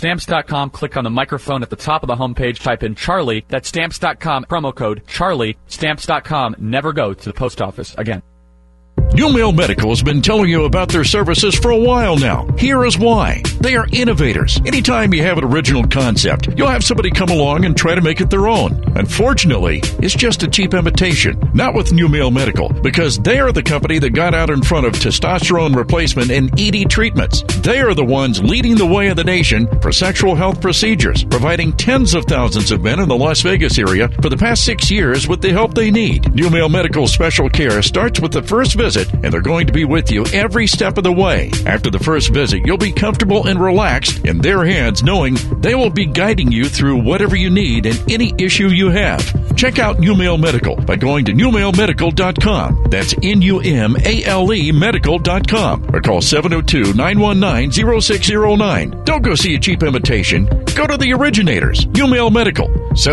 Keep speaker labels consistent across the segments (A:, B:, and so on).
A: Stamps.com, click on the microphone at the top of the homepage, type in Charlie. That's Stamps.com, promo code Charlie. Stamps.com. Never go to the post office again.
B: New Mail Medical has been telling you about their services for a while now. Here is why. They are innovators. Anytime you have an original concept, you'll have somebody come along and try to make it their own. Unfortunately, it's just a cheap imitation. Not with New Mail Medical, because they are the company that got out in front of testosterone replacement and ED treatments. They are the ones leading the way in the nation for sexual health procedures, providing tens of thousands of men in the Las Vegas area for the past 6 years with the help they need. New Mail Medical special care starts with the first visit, and they're going to be with you every step of the way. After the first visit, you'll be comfortable and relaxed in their hands, knowing they will be guiding you through whatever you need and any issue you have. Check out New Mail Medical by going to newmailmedical.com. That's NUMALE medical.com, or call 702-919-0609. Don't go see a cheap imitation. Go to the originators. New Mail Medical,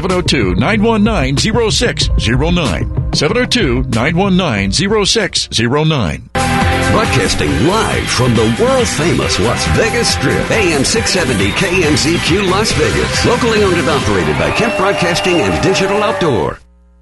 B: 702-919-0609. 702-919-0609.
C: Broadcasting live from the world-famous Las Vegas Strip, AM 670 KMZQ Las Vegas. Locally owned and operated by Kemp Broadcasting and Digital Outdoor.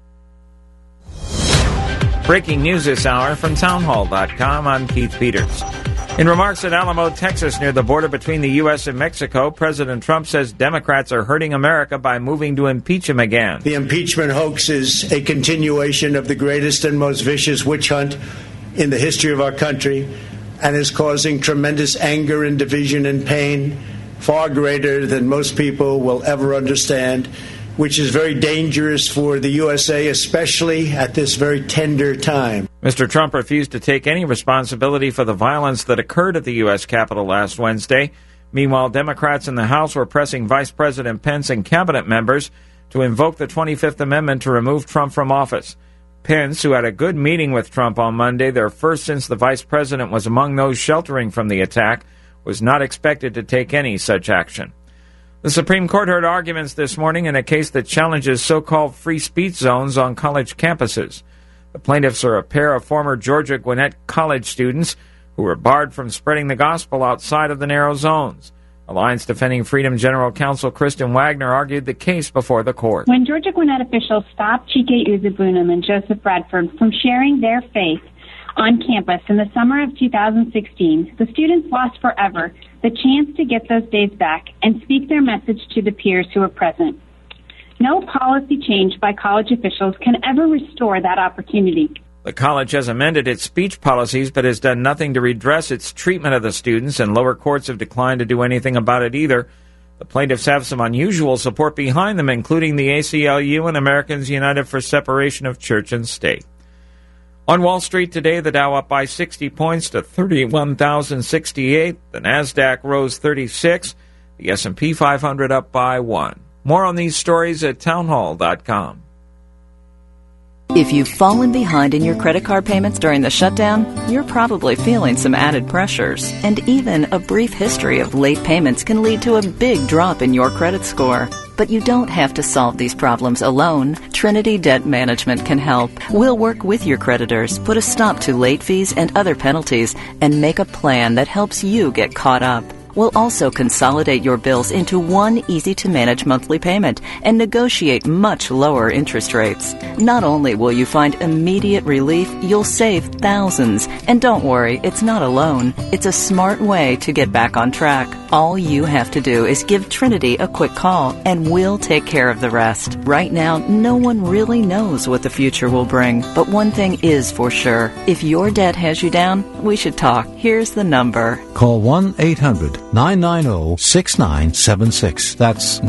D: Breaking news this hour from townhall.com. I'm Keith Peters. In remarks at Alamo, Texas, near the border between the U.S. and Mexico, President Trump says Democrats are hurting America by moving to impeach him again.
E: The impeachment hoax is a continuation of the greatest and most vicious witch hunt in the history of our country, and is causing tremendous anger and division and pain, far greater than most people will ever understand, which is very dangerous for the USA, especially at this very tender time.
D: Mr. Trump refused to take any responsibility for the violence that occurred at the U.S. Capitol last Wednesday. Meanwhile, Democrats in the House were pressing Vice President Pence and cabinet members to invoke the 25th Amendment to remove Trump from office. Pence, who had a good meeting with Trump on Monday, their first since the vice president was among those sheltering from the attack, was not expected to take any such action. The Supreme Court heard arguments this morning in a case that challenges so-called free speech zones on college campuses. The plaintiffs are a pair of former Georgia Gwinnett College students who were barred from spreading the gospel outside of the narrow zones. Alliance Defending Freedom General Counsel Kristen Wagner argued the case before the court.
F: When Georgia Gwinnett officials stopped Chike Uzebunam and Joseph Bradford from sharing their faith on campus in the summer of 2016, the students lost forever the chance to get those days back and speak their message to the peers who were present. No policy change by college officials can ever restore that opportunity.
D: The college has amended its speech policies but has done nothing to redress its treatment of the students, and lower courts have declined to do anything about it either. The plaintiffs have some unusual support behind them, including the ACLU and Americans United for Separation of Church and State. On Wall Street today, the Dow up by 60 points to 31,068. The Nasdaq rose 36. The S&P 500 up by 1. More on these stories at townhall.com.
G: If you've fallen behind in your credit card payments during the shutdown, you're probably feeling some added pressures. And even a brief history of late payments can lead to a big drop in your credit score. But you don't have to solve these problems alone. Trinity Debt Management can help. We'll work with your creditors, put a stop to late fees and other penalties, and make a plan that helps you get caught up. We'll also consolidate your bills into one easy-to-manage monthly payment and negotiate much lower interest rates. Not only will you find immediate relief, you'll save thousands. And don't worry, it's not a loan. It's a smart way to get back on track. All you have to do is give Trinity a quick call, and we'll take care of the rest. Right now, no one really knows what the future will bring, but one thing is for sure. If your debt has you down, we should talk. Here's the number.
H: Call 1-800-990-6976. That's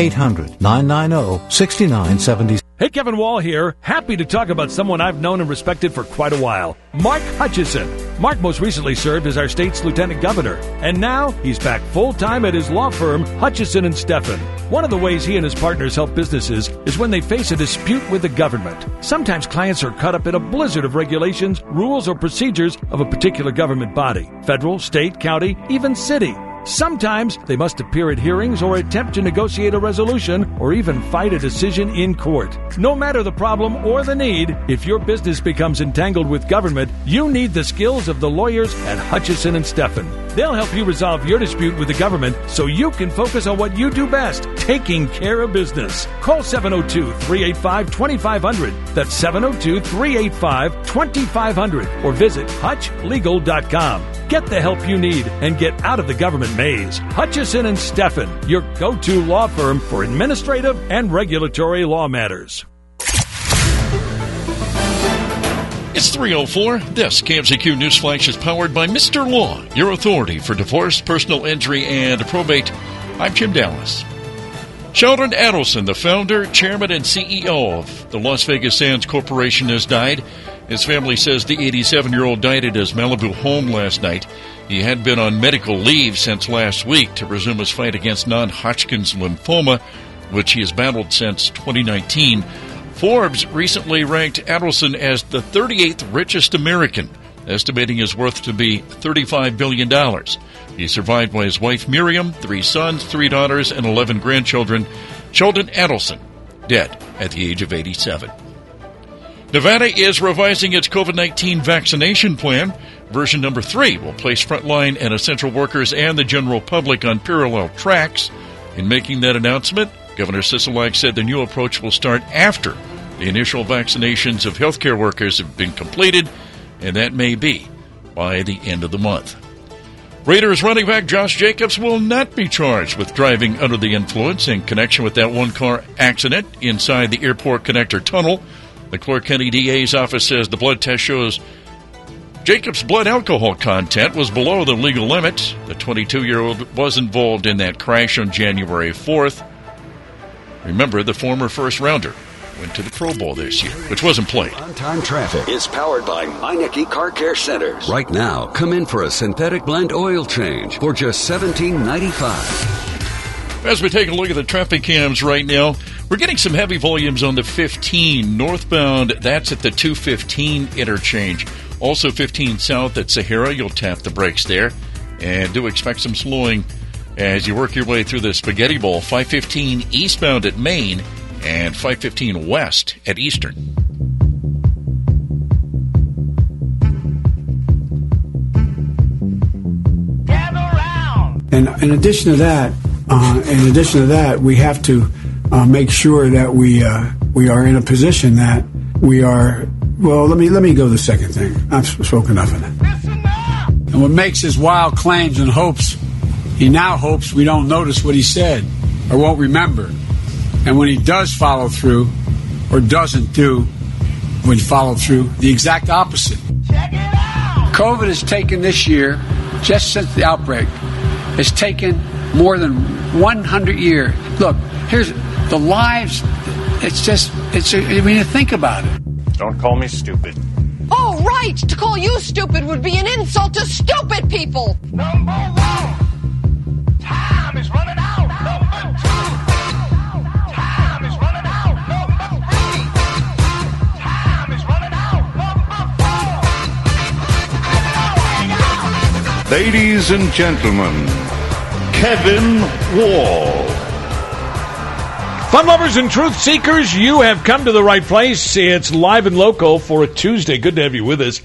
H: 1-800-990-6976.
I: Hey, Kevin Wall here. Happy to talk about someone I've known and respected for quite a while. Mark Hutchison. Mark most recently served as our state's lieutenant governor, and now he's back full-time at his law firm, Hutchison & Steffen. One of the ways he and his partners help businesses is when they face a dispute with the government. Sometimes clients are caught up in a blizzard of regulations, rules, or procedures of a particular government body, federal, state, county, even city. Sometimes they must appear at hearings or attempt to negotiate a resolution or even fight a decision in court. No matter the problem or the need, if your business becomes entangled with government, you need the skills of the lawyers at Hutchison and Steffen. They'll help you resolve your dispute with the government so you can focus on what you do best, taking care of business. Call 702-385-2500. That's 702-385-2500. Or visit HutchLegal.com. Get the help you need and get out of the government maze. Hutchison and Steffen, your go-to law firm for administrative and regulatory law matters.
B: It's 3:04. This KMZQ News Flash is powered by Mr. Law, your authority for divorce, personal injury, and probate. I'm Jim Dallas. Sheldon Adelson, the founder, chairman, and CEO of the Las Vegas Sands Corporation, has died. His family says the 87-year-old died at his Malibu home last night. He had been on medical leave since last week to resume his fight against non-Hodgkin's lymphoma, which he has battled since 2019. Forbes recently ranked Adelson as the 38th richest American, estimating his worth to be $35 billion. He's survived by his wife Miriam, 3 sons, 3 daughters, and 11 grandchildren. Sheldon Adelson, dead at the age of 87. Nevada is revising its COVID-19 vaccination plan. Version number 3 will place frontline and essential workers and the general public on parallel tracks. In making that announcement, Governor Sisolak said the new approach will start after the initial vaccinations of healthcare workers have been completed, and that may be by the end of the month. Raiders running back Josh Jacobs will not be charged with driving under the influence in connection with that one-car accident inside the airport connector tunnel. The Clark County DA's office says the blood test shows Jacobs' blood alcohol content was below the legal limit. The 22-year-old was involved in that crash on January 4th. Remember, the former first-rounder went to the Pro Bowl this year, which wasn't played.
C: On-time traffic is powered by Meineke Car Care Centers. Right now, come in for a synthetic blend oil change for just $17.95.
B: As we take a look at the traffic cams right now, we're getting some heavy volumes on the 15 northbound. That's at the 215 interchange. Also 15 south at Sahara. You'll tap the brakes there. And do expect some slowing as you work your way through the Spaghetti Bowl. 515 eastbound at Maine and 515 west at Eastern.
J: And in addition to that, we have to make sure that we are in a position that we are. Well, let me go to the second thing. I've spoken enough of that. And what makes his wild claims and hopes, he now hopes we don't notice what he said or won't remember. And when he does follow through or doesn't do when follow through, the exact opposite. Check it out! COVID has taken this year, just since the outbreak, has taken more than 100 years. Look, here's the lives. I mean, think about it.
K: Don't call me stupid.
L: Oh, right! To call you stupid would be an insult to stupid people!
K: Number 1! Time is running out! Number 2! Time is running out! Number 3! Time is running out! Number 4!
M: Ladies and gentlemen, Kevin Wall.
I: Fun lovers and truth seekers, you have come to the right place. It's live and local for a Tuesday. Good to have you with us.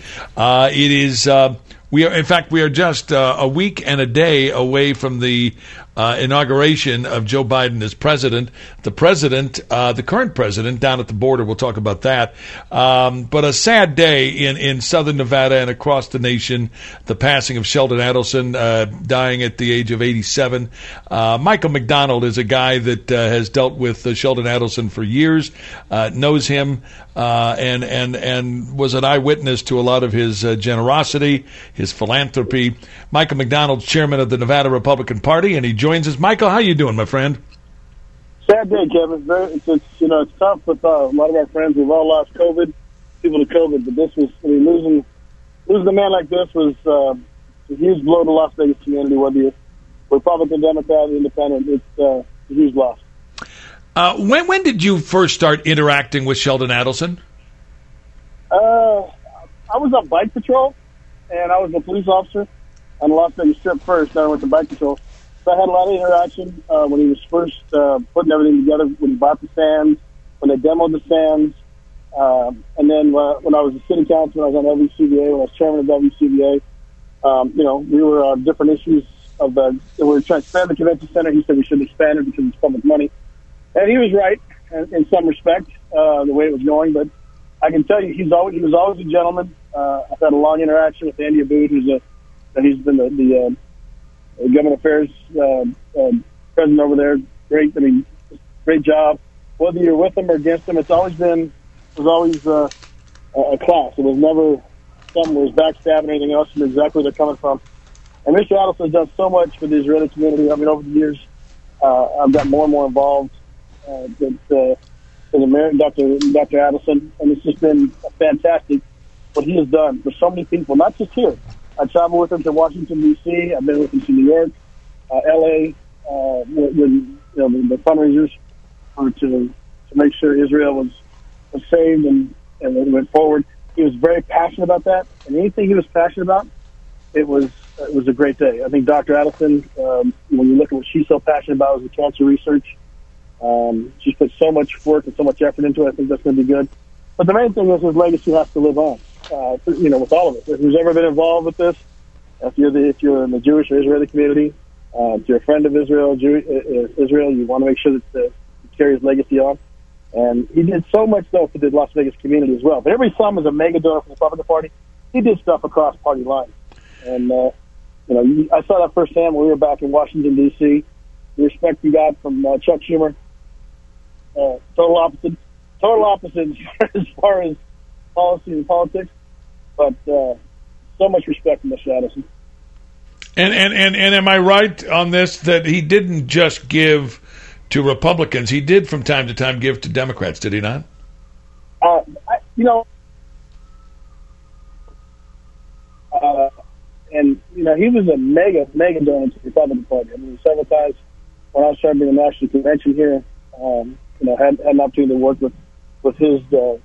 I: We are just a week and a day away from the inauguration of Joe Biden as president. The current president, down at the border. We'll talk about that. But a sad day in southern Nevada and across the nation. The passing of Sheldon Adelson, dying at the age of 87. Michael McDonald is a guy that has dealt with Sheldon Adelson for years, knows him, and was an eyewitness to a lot of his generosity, his philanthropy. Michael McDonald's chairman of the Nevada Republican Party, and he joins us. Michael, how you doing, my friend?
N: Sad day, Kevin. It's tough with a lot of our friends. We've all lost people to COVID, but this was losing a man like this was a huge blow to the Las Vegas community. Whether you're Republican, Democrat, Independent, it's a huge loss.
I: When did you first start interacting with Sheldon Adelson?
N: I was on bike patrol, and I was a police officer on the Las Vegas Strip first. Then I went to bike patrol. So I had a lot of interaction when he was first putting everything together, when he bought the stands, when they demoed the stands, and then when I was a city councilman, I was on WCBA, when I was chairman of WCBA. We were on different issues of we were trying to expand the convention center. He said we shouldn't expand it because it's public money. And he was right in some respect, the way it was going. But I can tell you, he was always a gentleman. I've had a long interaction with Andy Aboud, he's been the government affairs president over there. Great, great job. Whether you're with him or against him, it was always a class. It was never something where it was backstabbing or anything else. You know exactly where they're coming from. And Mr. Adelson has done so much for the Israeli community. I mean, over the years, I've got more and more involved with Dr. Adelson, and it's just been fantastic what he has done for so many people, not just here. I traveled with him to Washington, D.C. I've been with him to New York, L.A., when the fundraisers to make sure Israel was saved and it went forward. He was very passionate about that, and anything he was passionate about, it was a great day. I think Dr. Adelson, when you look at what she's so passionate about, is the cancer research. She's put so much work and so much effort into it. I think that's going to be good. But the main thing is his legacy has to live on. With all of it. If who's ever been involved with this, if you're in the Jewish or Israeli community, if you're a friend of Israel, you want to make sure that you carry his legacy on. And he did so much, though, for the Las Vegas community as well. But every son was a mega donor for the Republican Party. He did stuff across party lines. And, I saw that firsthand when we were back in Washington, D.C. The respect you got from Chuck Schumer, total opposite as far as policy and politics. But so much respect from Mr. Adelson.
O: And am I right on this, that he didn't just give to Republicans? He did from time to time give to Democrats, did he not?
N: He was a mega donor to the Republican Party. I mean, several times when I was trying to be the national convention here, had an opportunity to work with his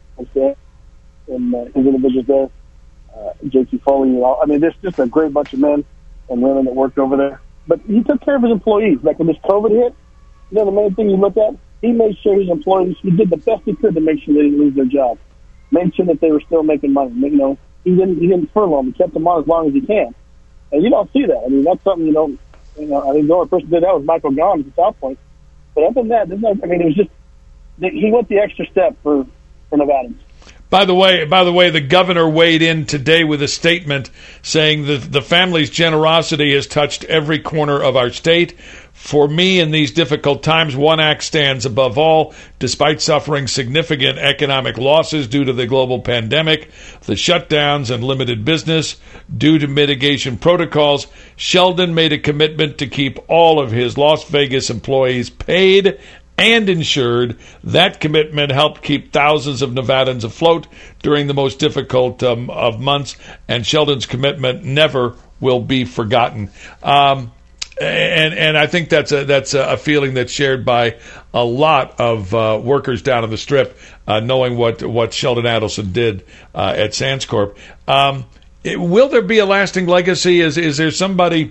N: and his individuals there, J.T. Foley. There's just a great bunch of men and women that worked over there. But he took care of his employees. Like when this COVID hit, the main thing you look at, he made sure his employees, he did the best he could to make sure they didn't lose their job. Made sure that they were still making money. He didn't furlough them. He kept them on as long as he can. And you don't see that. I mean, that's something I think the only person that did that was Michael Gahn at South Point. But other than that, it was just, he went the extra step for Nevadans.
O: By the way, the governor weighed in today with a statement saying that the family's generosity has touched every corner of our state. For me, in these difficult times, one act stands above all. Despite suffering significant economic losses due to the global pandemic, the shutdowns, and limited business due to mitigation protocols, Sheldon made a commitment to keep all of his Las Vegas employees paid and insured. That commitment helped keep thousands of Nevadans afloat during the most difficult of months, and Sheldon's commitment never will be forgotten. And I think that's a feeling that's shared by a lot of workers down on the Strip, knowing what Sheldon Adelson did at Sands Corp. Will there be a lasting legacy? Is there somebody?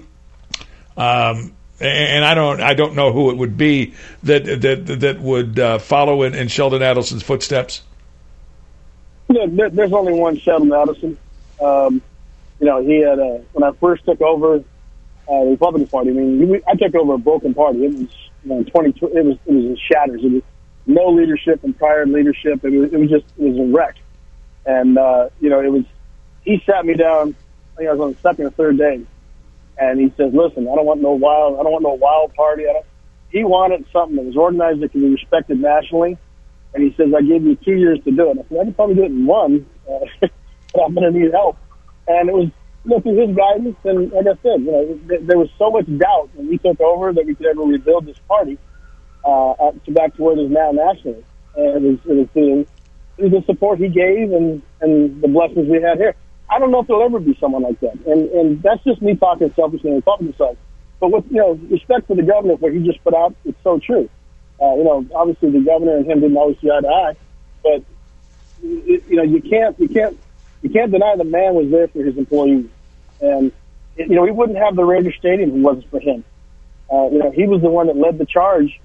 O: And I don't know who it would be that would follow in Sheldon Adelson's footsteps.
N: There's only one Sheldon Adelson. He had when I first took over the Republican Party. I mean, I took over a broken party. It was It was in shatters. It was no leadership and prior leadership. It was a wreck. And it was. He sat me down. I think I was on the second or third day. And he says, "Listen, I don't want no wild party. He wanted something that was organized, that could be respected nationally." And he says, "I gave you 2 years to do it." I said, "I can probably do it in one, but I'm going to need help." And it was through his guidance. And like I said, there was so much doubt when we took over that we could ever rebuild this party back to where it is now nationally. And it was the support he gave and the blessings we had here. I don't know if there'll ever be someone like that. And that's just me talking selfishly and talking to myself. But with, respect for the governor, what he just put out, it's so true. Obviously the governor and him didn't always see eye to eye, but you can't deny the man was there for his employees. And, we wouldn't have the Raider Stadium if it wasn't for him. he was the one that led the charge.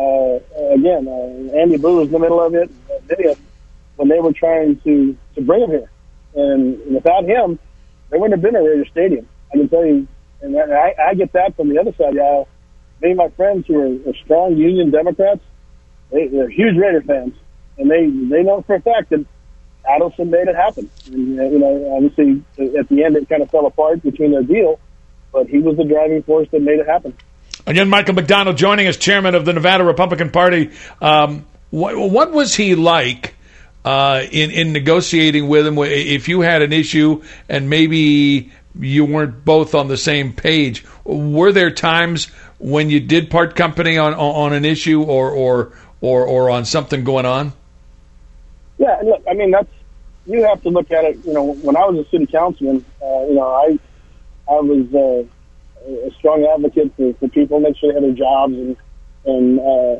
N: Andy Blue was in the middle of it. When they were trying to bring him here, and without him, there wouldn't have been a Raider Stadium. I can tell you, and I get that from the other side of the aisle. Many of my friends who are strong Union Democrats, they're huge Raider fans, and they know for a fact that Adelson made it happen. And, obviously, at the end, it kind of fell apart between their deal, but he was the driving force that made it happen.
O: Again, Michael McDonald joining us, chairman of the Nevada Republican Party. What was he like in negotiating with him? If you had an issue and maybe you weren't both on the same page, were there times when you did part company on an issue or on something going on?
N: Yeah, and look, I mean, you have to look at it. When I was a city councilman, I was a strong advocate for people, make sure they had their jobs, and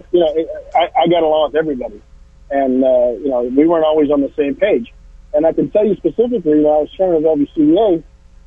N: I got along with everybody, and we weren't always on the same page. And I can tell you specifically, I was chairman of LVCVA.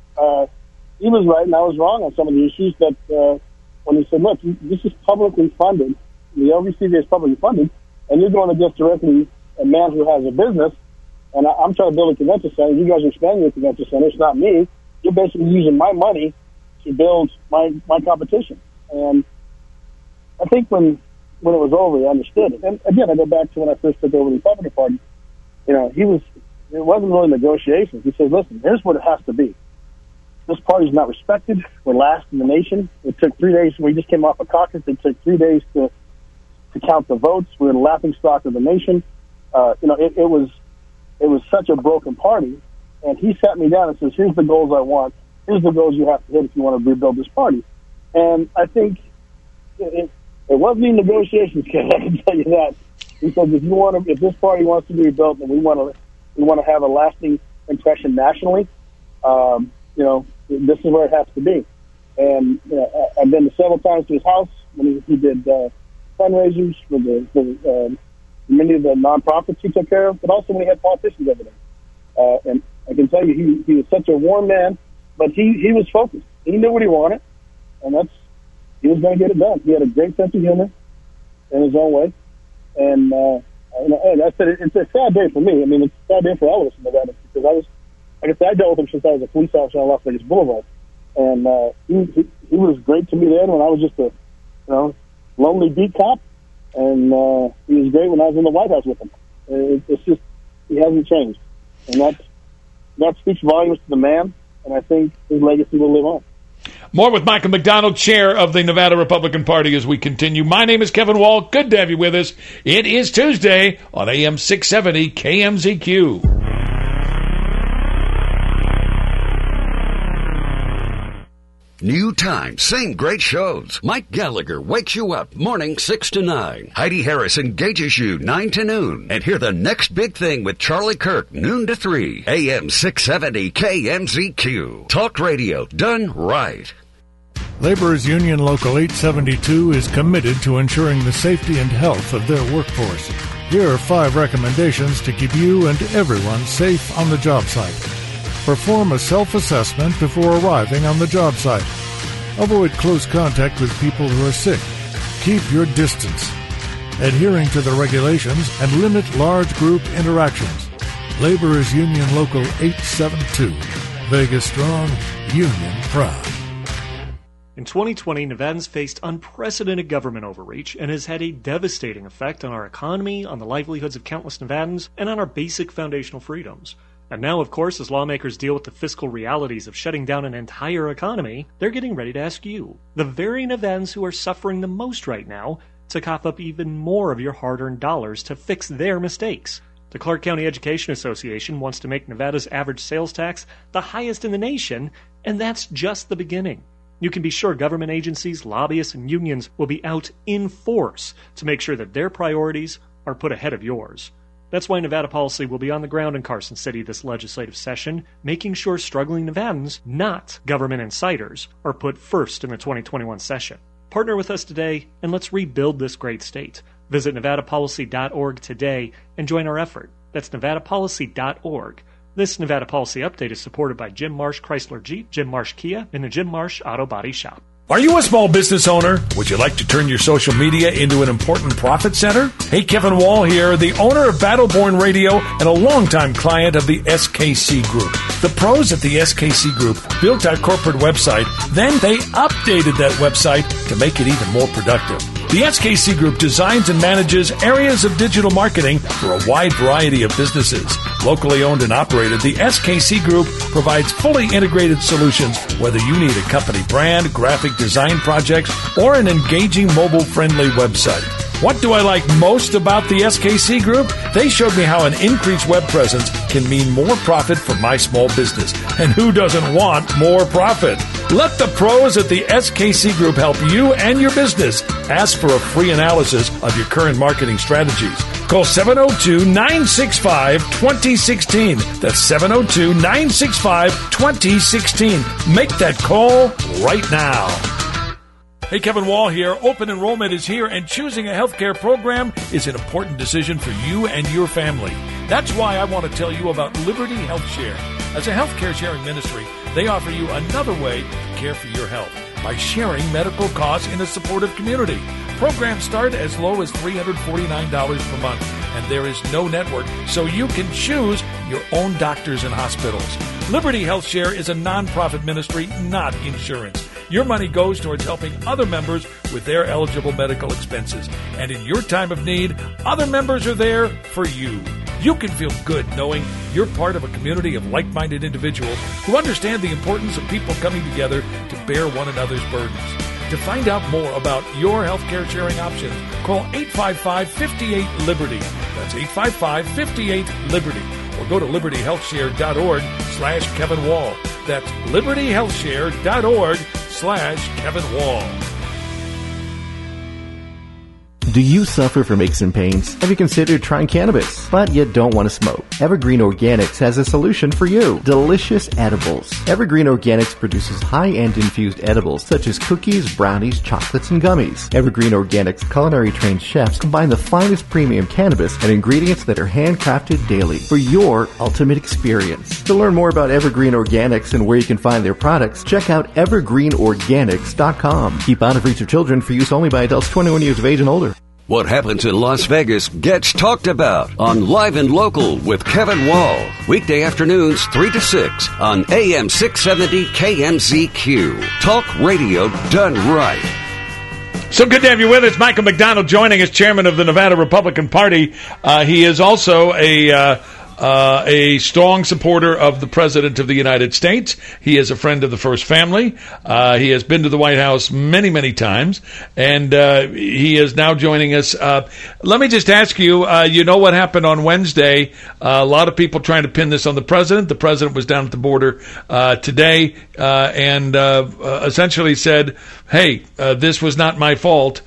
N: He was right and I was wrong on some of the issues that when he said, look, this is publicly funded, the LVCVA is publicly funded, and you're going against directly a man who has a business, and I'm trying to build a convention center. You guys are expanding your convention center. It's not me. You're basically using my money to build my competition. And I think when it was over, I understood it. And again, I go back to when I first took over the Republican Party. It wasn't really negotiations. He said, listen, here's what it has to be. This party's not respected. We're last in the nation. It took 3 days. We just came off a caucus. It took 3 days to count the votes. We're the laughing stock of the nation. It was such a broken party. And he sat me down and says, here's the goals I want. Here's the goals you have to hit if you want to rebuild this party. And I think it wasn't any negotiations, Ken, I can tell you that. He said, if this party wants to be rebuilt, and we want to have a lasting impression nationally, this is where it has to be. And I've been several times to his house when he did fundraisers for many of the nonprofits he took care of, but also when he had politicians over there. And I can tell you, he was such a warm man, but he was focused. He knew what he wanted, and he was going to get it done. He had a great sense of humor in his own way. And I said, it's a sad day for me. I mean, it's a sad day for all of us in Nevada, because I dealt with him since I was a police officer on Las Vegas Boulevard. And he was great to me then when I was just a lonely beat cop. And he was great when I was in the White House with him. It's just, he hasn't changed. And that speaks volumes to the man, and I think his legacy will live on.
O: More with Michael McDonald, chair of the Nevada Republican Party, as we continue. My name is Kevin Wall. Good to have you with us. It is Tuesday on AM 670 KMZQ.
C: New time, same great shows. Mike Gallagher wakes you up morning 6 to 9. Heidi Harris engages you 9 to noon. And hear the next big thing with Charlie Kirk, noon to 3. AM 670 KMZQ. Talk radio done right.
P: Laborers Union Local 872 is committed to ensuring the safety and health of their workforce. Here are 5 recommendations to keep you and everyone safe on the job site. Perform a self-assessment before arriving on the job site. Avoid close contact with people who are sick. Keep your distance. Adhering to the regulations and limit large group interactions. Laborers Union Local 872. Vegas strong, union proud.
Q: In 2020, Nevadans faced unprecedented government overreach and has had a devastating effect on our economy, on the livelihoods of countless Nevadans, and on our basic foundational freedoms. And now, of course, as lawmakers deal with the fiscal realities of shutting down an entire economy, they're getting ready to ask you, the very Nevadans who are suffering the most right now, to cough up even more of your hard-earned dollars to fix their mistakes. The Clark County Education Association wants to make Nevada's average sales tax the highest in the nation, and that's just the beginning. You can be sure government agencies, lobbyists, and unions will be out in force to make sure that their priorities are put ahead of yours. That's why Nevada Policy will be on the ground in Carson City this legislative session, making sure struggling Nevadans, not government insiders, are put first in the 2021 session. Partner with us today, and let's rebuild this great state. Visit nevadapolicy.org today and join our effort. That's nevadapolicy.org. This Nevada Policy Update is supported by Jim Marsh Chrysler Jeep, Jim Marsh Kia, and the Jim Marsh Auto Body Shop.
I: Are you a small business owner? Would you like to turn your social media into an important profit center? Hey, Kevin Wall here, the owner of Battleborn Radio and a longtime client of the SKC Group. The pros at the SKC Group built our corporate website, then they updated that website to make it even more productive. The SKC Group designs and manages areas of digital marketing for a wide variety of businesses. Locally owned and operated, the SKC Group provides fully integrated solutions, whether you need a company brand, graphic design projects, or an engaging mobile-friendly website. What do I like most about the SKC Group? They showed me how an increased web presence can mean more profit for my small business. And who doesn't want more profit? Let the pros at the SKC Group help you and your business. Ask for a free analysis of your current marketing strategies. Call 702-965-2016. That's 702-965-2016. Make that call right now. Hey, Kevin Wall here. Open enrollment is here, and choosing a healthcare program is an important decision for you and your family. That's why I want to tell you about Liberty Health Share. As a healthcare sharing ministry, they offer you another way to care for your health by sharing medical costs in a supportive community. Programs start as low as $349 per month, and there is no network, so you can choose your own doctors and hospitals. Liberty Health Share is a nonprofit ministry, not insurance. Your money goes towards helping other members with their eligible medical expenses. And in your time of need, other members are there for you. You can feel good knowing you're part of a community of like-minded individuals who understand the importance of people coming together to bear one another's burdens. To find out more about your healthcare sharing options, call 855-58-LIBERTY. That's 855-58-LIBERTY. Or go to libertyhealthshare.org/Kevin Wall. That's libertyhealthshare.org/Kevin Wall.
R: Do you suffer from aches and pains? Have you considered trying cannabis, but you don't want to smoke? Evergreen Organics has a solution for you. Delicious edibles. Evergreen Organics produces high-end infused edibles such as cookies, brownies, chocolates, and gummies. Evergreen Organics culinary-trained chefs combine the finest premium cannabis and ingredients that are handcrafted daily for your ultimate experience. To learn more about Evergreen Organics and where you can find their products, check out evergreenorganics.com. Keep out of reach of children, for use only by adults 21 years of age and older.
C: What happens in Las Vegas gets talked about on Live and Local with Kevin Wall. Weekday afternoons 3 to 6 on AM 670 KMZQ. Talk radio done right.
O: So good to have you with us. Michael McDonald joining us, chairman of the Nevada Republican Party. He is also a strong supporter of the President of the United States. He is a friend of the First Family. He has been to the White House many, many times, and he is now joining us. Let me just ask you, you know what happened on Wednesday? A lot of people trying to pin this on the President. The President was down at the border today and essentially said, hey, this was not my fault.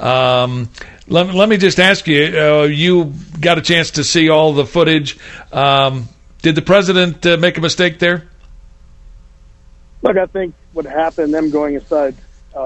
O: Let me just ask you, you got a chance to see all the footage. Did the president make a mistake there?
N: Look, I think what happened, them going inside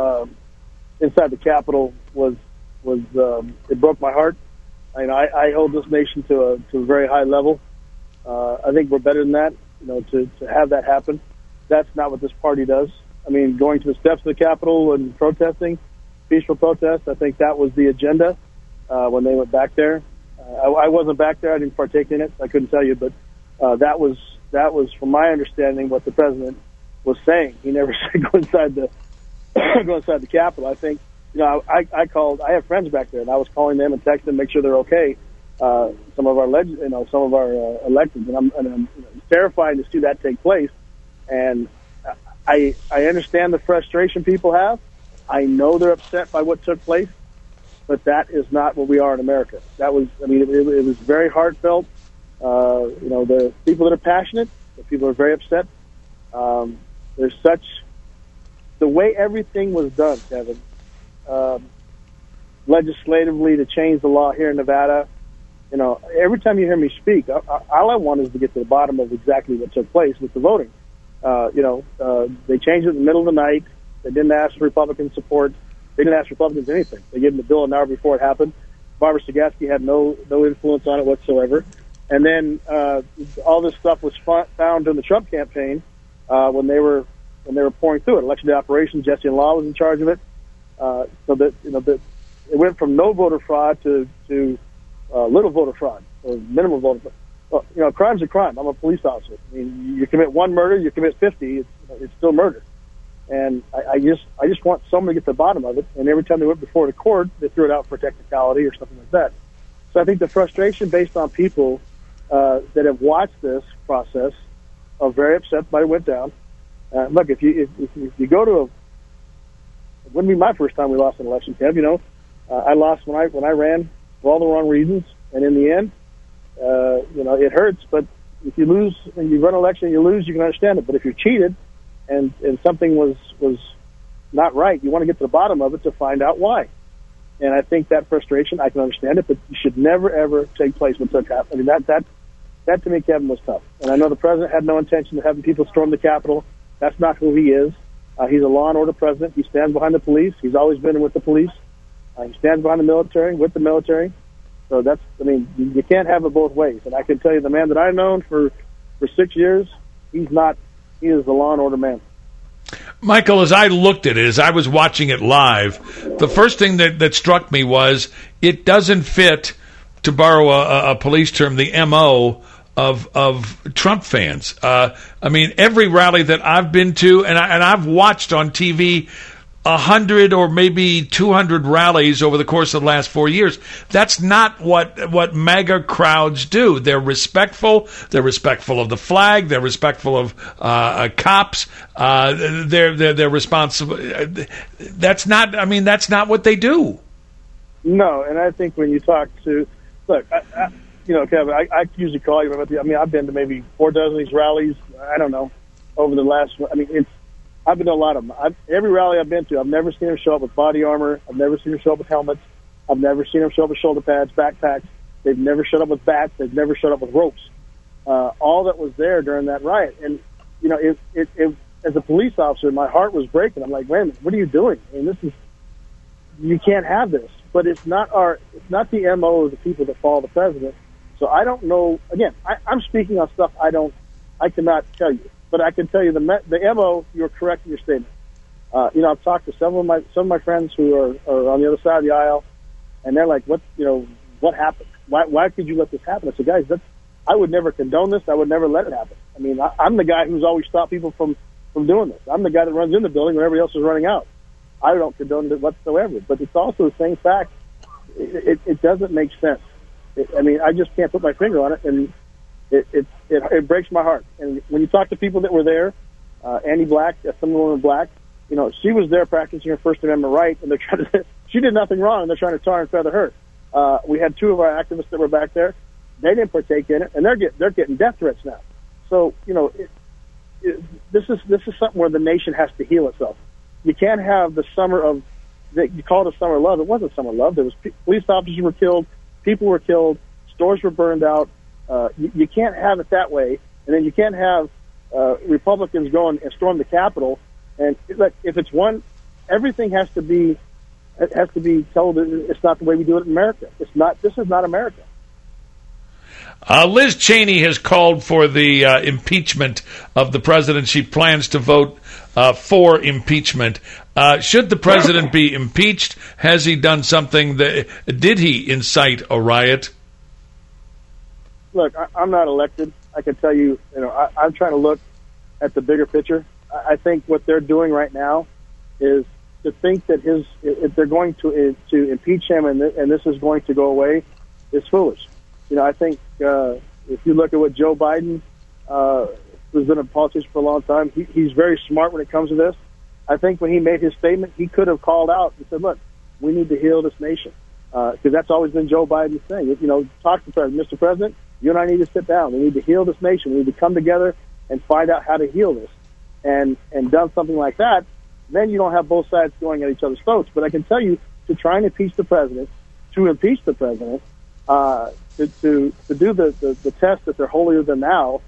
N: the Capitol, was it broke my heart. I hold this nation to a very high level. I think we're better than that, to have that happen. That's not what this party does. Going to the steps of the Capitol and protesting, peaceful protest, I think that was the agenda when they went back there. I wasn't back there. I didn't partake in it. I couldn't tell you, but that was, from my understanding, what the president was saying. He never said go inside the Capitol. I think, I called. I have friends back there, and I was calling them and texting them, make sure they're okay. Some of our electeds, and I'm terrified to see that take place. And I understand the frustration people have. I know they're upset by what took place, but that is not what we are in America. That was, it was very heartfelt. The people that are passionate, the people are very upset. There's the way everything was done, Kevin, legislatively to change the law here in Nevada. Every time you hear me speak, all I want is to get to the bottom of exactly what took place with the voting. They changed it in the middle of the night. They didn't ask for Republican support. They didn't ask Republicans anything. They gave them the bill an hour before it happened. Barbara Sagatsky had no influence on it whatsoever. And then all this stuff was found in the Trump campaign when they were and they were pouring through it. Election day operations, Jesse and Law was in charge of it. So that it went from no voter fraud to little voter fraud or minimal voter fraud. Well, crime's a crime. I'm a police officer. I mean, you commit one murder, you commit 50, it's still murder. And I just want someone to get to the bottom of it. And every time they went before the court, they threw it out for technicality or something like that. So I think the frustration based on people that have watched this process are very upset by it went down. Look, if you go to it wouldn't be my first time we lost an election, Kev. I lost when I ran for all the wrong reasons, and in the end, it hurts. But if you lose and you run an election and you lose, you can understand it. But if you're cheated and something was not right, you want to get to the bottom of it to find out why. And I think that frustration, I can understand it, but you should never ever take place when such happens. I mean, that to me, Kevin, was tough. And I know the president had no intention of having people storm the Capitol. That's not who he is. He's a law and order president. He stands behind the police. He's always been with the police. He stands behind the military, with the military. So you can't have it both ways. And I can tell you, the man that I've known for 6 years, he is the law and order man.
O: Michael, as I looked at it, as I was watching it live, the first thing that struck me was it doesn't fit, to borrow a police term, the MO of Trump fans. Every rally that I've been to, and I've watched on TV 100 or maybe 200 rallies over the course of the last 4 years. That's not what MAGA crowds do. They're respectful. They're respectful of the flag. They're respectful of cops. They're responsible. That's not what they do. No, and I think when you talk to, look, Kevin, I usually call you. I've been to maybe 4 dozen of these rallies. I don't know, over the last. I've been to a lot of them. Every rally I've been to, I've never seen them show up with body armor. I've never seen them show up with helmets. I've never seen them show up with shoulder pads, backpacks. They've never showed up with bats. They've never showed up with ropes. All that was there during that riot, and as a police officer, my heart was breaking. I'm like, wait a minute, what are you doing? You can't have this. But it's not the MO of the people that follow the president. So I don't know. Again, I'm speaking on stuff I cannot tell you. But I can tell you the MO. You're correct in your statement. I've talked to some of my friends who are on the other side of the aisle, and they're like, what happened? Why could you let this happen? I said, guys, I would never condone this. I would never let it happen. I'm the guy who's always stopped people from doing this. I'm the guy that runs in the building when everybody else is running out. I don't condone it whatsoever. But it's also the same fact. It doesn't make sense. I just can't put my finger on it, and it breaks my heart. And when you talk to people that were there, Annie Black, some woman Black, she was there practicing her First Amendment right, and they're trying to. She did nothing wrong, and they're trying to tar and feather her. We had 2 of our activists that were back there. They didn't partake in it, and they're getting death threats now. So this is something where the nation has to heal itself. You can't have the summer of that you call it a summer of love. It wasn't summer of love. There was police officers were killed, people were killed, stores were burned out. You can't have it that way, and then you can't have Republicans go and storm the Capitol. And if it's one, everything has to be told. It's not the way we do it in America. It's not. This is not America. Liz Cheney has called for the impeachment of the president. She plans to vote for impeachment. Should the president be impeached? Has he done something did he incite a riot?
N: Look, I'm not elected. I can tell you, I'm trying to look at the bigger picture. I think what they're doing right now is to think that if they're going to impeach him and this is going to go away is foolish. I think if you look at what Joe Biden, who's been a politician for a long time, he's very smart when it comes to this. I think when he made his statement, he could have called out and said, look, we need to heal this nation. Because that's always been Joe Biden's thing. Talk to the president. Mr. President, you and I need to sit down. We need to heal this nation. We need to come together and find out how to heal this. And done something like that, then you don't have both sides going at each other's throats. But I can tell you, to try and impeach the president, to do the test that they're holier than thou,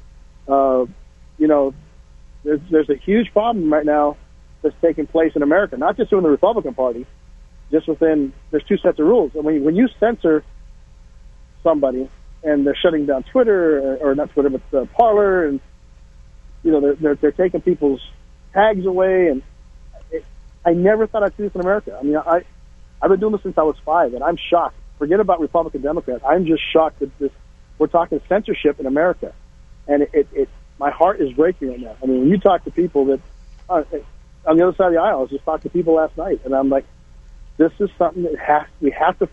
N: there's a huge problem right now that's taking place in America, not just within the Republican Party, just within, there's 2 sets of rules. And when you censor somebody and they're shutting down Twitter, or not Twitter, but Parler, and they're taking people's tags away, and I never thought I'd see this in America. I mean, I've been doing this since I was 5, and I'm shocked. Forget about Republican, Democrat. I'm just shocked that we're talking censorship in America, and my heart is breaking right now. I mean, when you talk to people that on the other side of the aisle, I was just talking to people last night, and I'm like, this is something that we have to